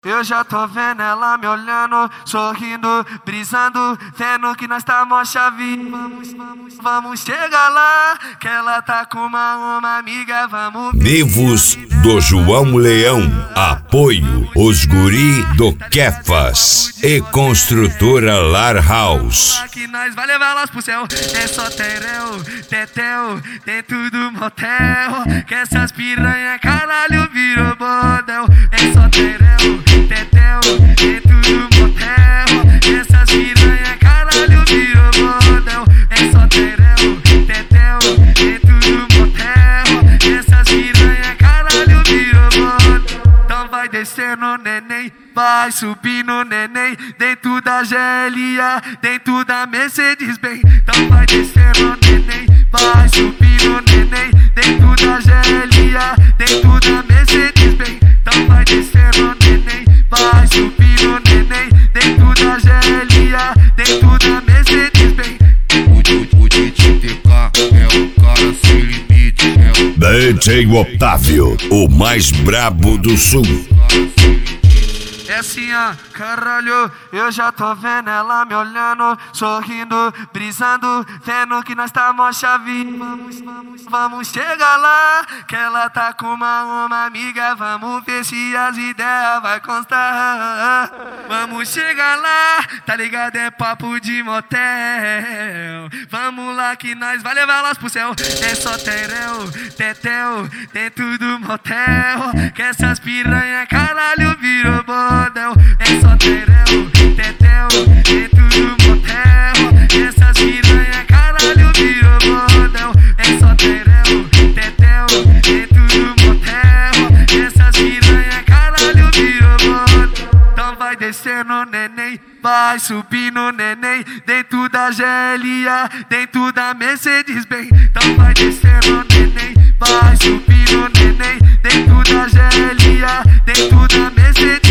Eu já tô vendo ela me olhando, sorrindo, brisando, vendo que nós tá mó chave. Vamos chegar lá, que ela tá com uma amiga, vamos. Nivos do João Leão, apoio os guri do Kefas e construtora Lar House. Que nós vai levar elas pro céu. É só tereu, tetel, dentro do motel. Que essas piranha caralho virou bordel. É só tereu, tetel, dentro do motel. Essas piranha caralho virou bordel. É só tereu, tetel, dentro do motel. Essas piranha caralho virou bordel. Então vai descendo, neném, vai subindo, neném, dentro da GLA, dentro da Mercedes-Benz. Então vai descendo, neném, vai subindo, neném, dentro da GLA, dentro da Mercedes-Benz. Então vai descendo, neném, vai subindo, neném, dentro da GLA, dentro da Mercedes-Benz. O DJTK é o cara sem limite, DJ Otávio, o mais brabo do sul. É assim, ó, caralho, eu já tô vendo ela me olhando, sorrindo, brisando, vendo que nós tá mó chave. Vamos chegar lá, que ela tá com uma amiga, vamos ver se as ideias vai constar. Vamos chegar lá, tá ligado, é papo de motel. Vamos lá que nós vai levar elas pro céu. É só tereu, tetel, dentro do motel. Que essas piranha caralho virou bordel. É só tereu, tetel, dentro do motel. Essas piranha caralho virou bordel. É só tereu, tetel, dentro do motel. Essas piranha caralho virou bordel. Então vai descendo, neném, vai subindo, neném, dentro da GLA, dentro da Mercedes-Benz. Então vai descendo, neném, vai subindo, neném, dentro da GLA, dentro da Mercedes-Benz.